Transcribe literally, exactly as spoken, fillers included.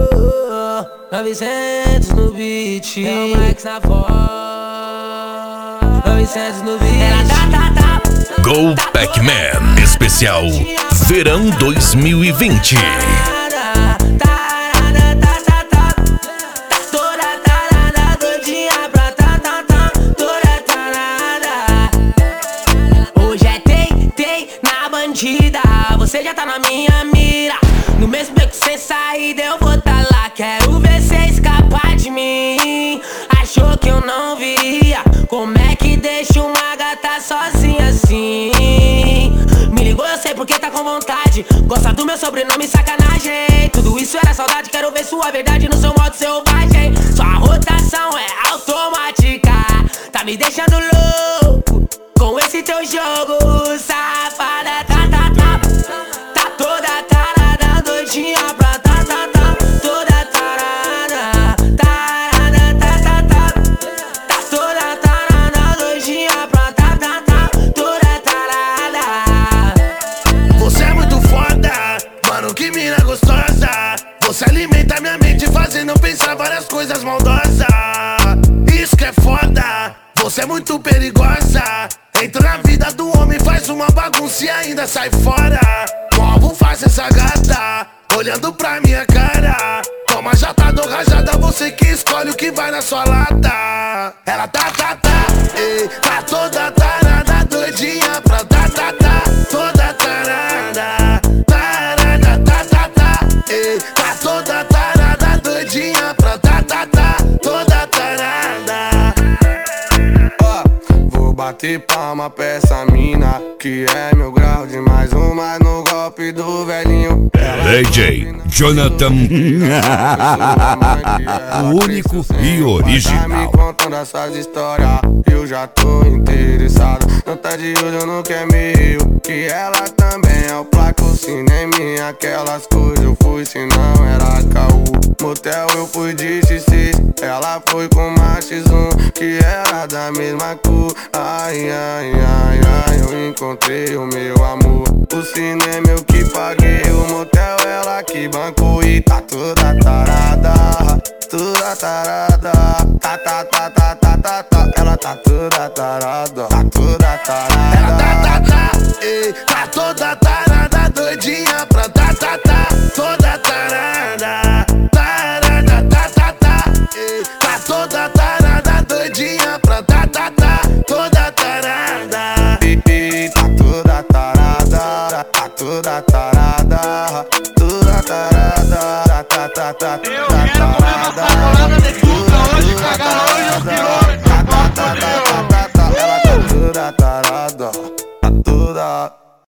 novecentos no beat, é o Max na voz. novecentos no beat. Ela tá, tá, tá. Go Pac-Man Especial Verão dois mil e vinte. Você já tá na minha mira. No mesmo beco sem saída eu vou tá lá. Quero ver cê escapar de mim. Achou que eu não viria? Como é que deixa uma gata sozinha assim? Me ligou, eu sei porque tá com vontade. Gosta do meu sobrenome, sacanagem. Tudo isso era saudade, quero ver sua verdade no seu modo selvagem. Sua rotação é automática, tá me deixando louco com esse teu jogo, safada. Tá, tá, tá, tá toda tarada, doidinha pra tá, tá, tá. Toda tarada, tarada, tá, tá, tá. Tá toda tarada, doidinha pra tá, tá, tá. Toda tarada. Você é muito foda, mano, que mina gostosa. Você alimenta minha mente, fazendo pensar várias coisas maldosas. Isso que é foda, você é muito perigosa. Entra na vida do homem, faz uma bagunça e ainda sai fora. Como faz essa gata, olhando pra minha cara? Toma jatada ou rajada, você que escolhe o que vai na sua lata. Ela tá, tá, tá, ei, tá toda tarada, doidinha pra tá, tá, tá. Toda tarada, tarada, tá, tá, tá, ei, tá toda tarada, doidinha pra tá, tá, tá. Toda tarada. Bate palma pra essa mina, que é meu grau de mais uma no golpe do velhinho. D J Jonathan, o único e original. Tá me contando essas histórias, eu já tô interessado. Não tá de olho no que é meu, que ela também é o placo. Se nem minha, aquelas coisas eu fui, se não era caô. Motel eu fui de X seis, ela foi com uma X um, que era da mesma cor. Ai, ai, ai, ai, eu encontrei o meu amor. O cinema eu que paguei, o motel ela que bancou. E tá toda tarada, toda tarada. Tá, tá, tá, tá, tá, tá, tá. Ela tá toda tarada, tá toda tarada. Ela tá, tá, tá, ei, tá toda tarada, doidinha pra tá, tá, tá. Toda tarada, tarada, tá, tá, tá, ei, tá toda tarada, doidinha pra tá, tá, tá. Toda tarada, e, e, tá toda tarada, tá toda tarada, toda tarada, tá, tá, tá, tá, Eu quero comer uma sacolada de fruta hoje, cagar hoje os quilômetros. ela tá toda tarada, tá toda